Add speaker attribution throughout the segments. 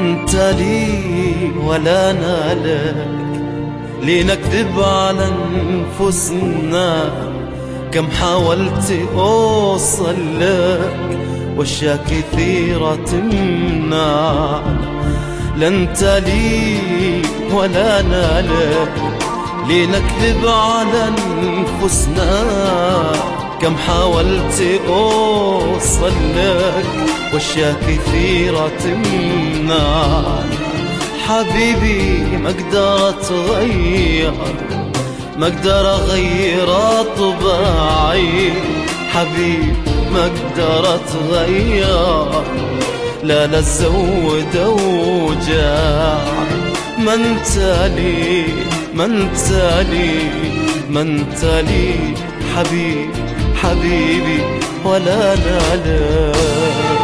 Speaker 1: انت لي ولا انا لك، لنكذب على انفسنا. كم حاولت اوصل لك واشياء كثيرة تمنع. لا انت لي ولا انا لك، لنكذب على انفسنا. كم حاولت اوصل لك واشياء كثيرة تمنع. حبيبي ما اقدر اتغير، ما اقدر اغير طباعي. حبيبي ما اقدر اتغير، لا لا تزود اوجاعي. ما انت لي ما انت لي ما انت لي حبيبي حبيبي ولا انا لك.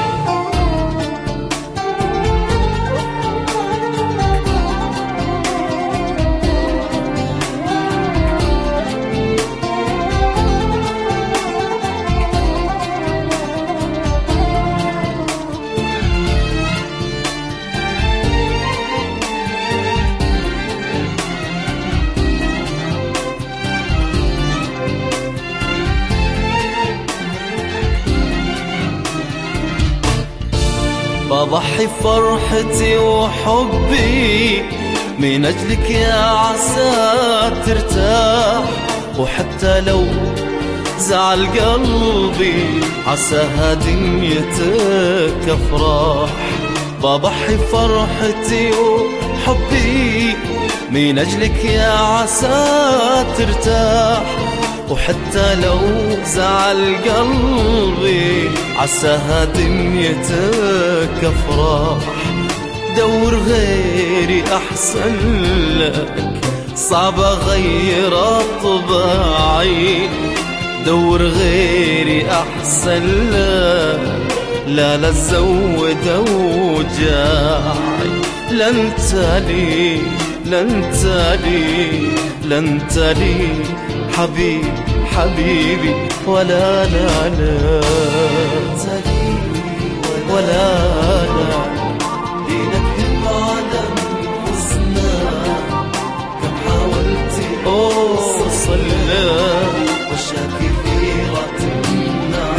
Speaker 1: بضحي فرحتي وحبي من أجلك يا عسى ترتاح. وحتى لو زعل قلبي عساها دنيتك أفراح. بضحي فرحتي وحبي من أجلك يا عسى ترتاح. وحتى لو زعل قلبي عساها دنيتك أفراح. دور غيري أحسن لك، صعب أغير طباعي. دور غيري أحسن لك، لا لا تزود أوجاعي. لا انت لي لا انت لي لا انت لي حبيبي حبيبي ولا انا لك، ولا انا لنكذب على انفسنا. كم حاولت اوصل لك واشياء كثيرة تمنع.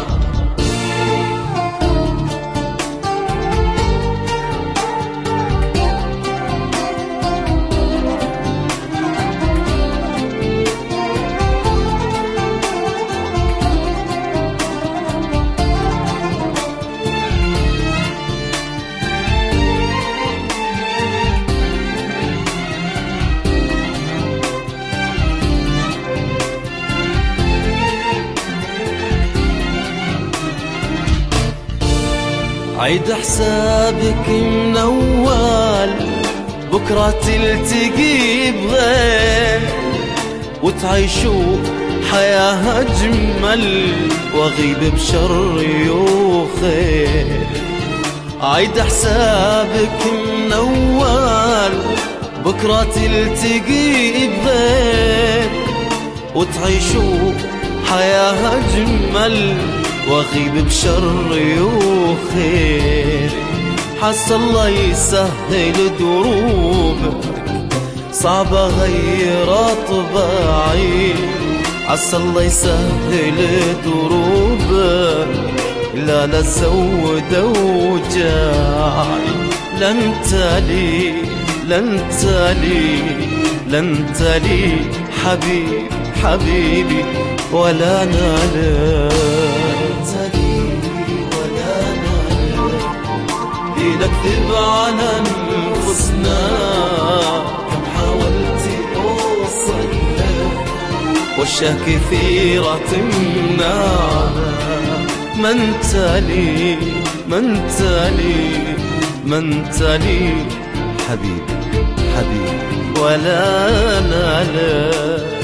Speaker 1: عيد حسابك من أول، بكرة تلتقي بغير وتعيشوا حياة أجمل وأغيب بشر وخير. عيد حسابك من أول، بكرة تلتقي بغير وتعيشوا حياة أجمل واغيب بشر وخير. حس الله يسهل دروبك، صعب اغير طباعي. عسى الله يسهل دروبك، لا لا تزود اوجاعي. لا انت لي لا انت لي لا انت لي حبيبي حبيبي ولا انا لك، ولا انا لك. لنكذب على انفسنا. كم حاولت اوصل لك واشياء كثيرة تمنعنا. ما انت لي ما انت لي ما انت لي حبيبي حبيبي ولا انا لك.